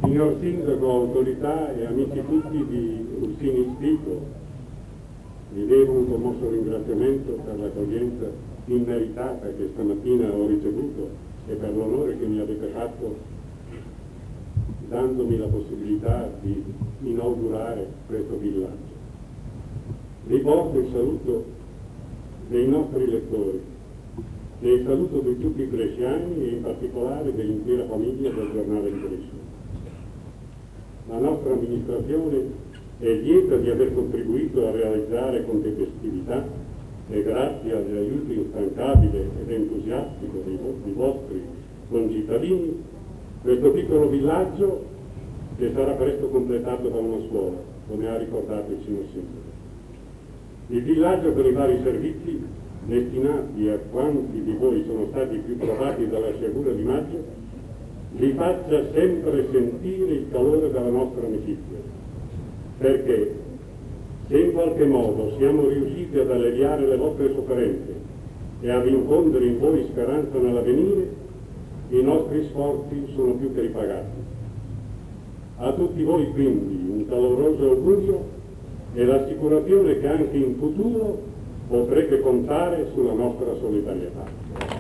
Signor Sindaco, autorità e amici tutti di Ursini Stico, vi devo un commosso ringraziamento per l'accoglienza immeritata che stamattina ho ricevuto e per l'onore che mi avete fatto dandomi la possibilità di inaugurare questo villaggio. Vi porto il saluto dei nostri lettori e il saluto di tutti i bresciani e in particolare dell'intera famiglia del giornale di Brescia. La nostra amministrazione è lieta di aver contribuito a realizzare con tempestività e grazie agli aiuti instancabili ed entusiastici dei vostri concittadini questo piccolo villaggio che sarà presto completato da una scuola, come ha ricordato il signor Sindaco. Il villaggio per i vari servizi destinati a quanti di voi sono stati più provati dalla sciagura di maggio vi faccia sempre sentire il calore della nostra amicizia, perché se in qualche modo siamo riusciti ad alleviare le vostre sofferenze e ad infondere in voi speranza nell'avvenire, i nostri sforzi sono più che ripagati. A tutti voi quindi un caloroso augurio e l'assicurazione che anche in futuro potrete contare sulla nostra solidarietà.